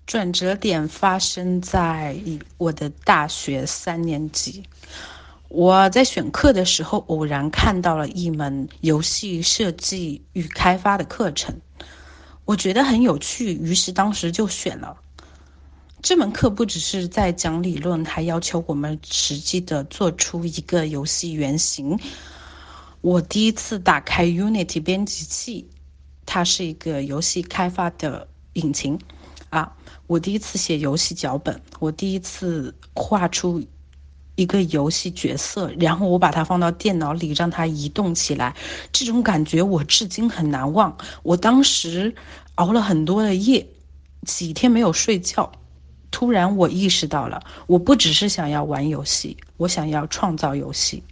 转折点发生在我的大学3年级。我在选课的时候偶然看到了一门游戏设计与开发的课程，我觉得很有趣，于是当时就选了。这门课不只是在讲理论，还要求我们实际的做出一个游戏原型。我第一次打开 Unity 编辑器，它是一个游戏开发的引擎啊。我第一次写游戏脚本，我第一次画出一个游戏角色，然后我把它放到电脑里让它移动起来，这种感觉我至今很难忘。我当时熬了很多的夜，几天没有睡觉。突然我意识到了，我不只是想要玩游戏，我想要创造游戏。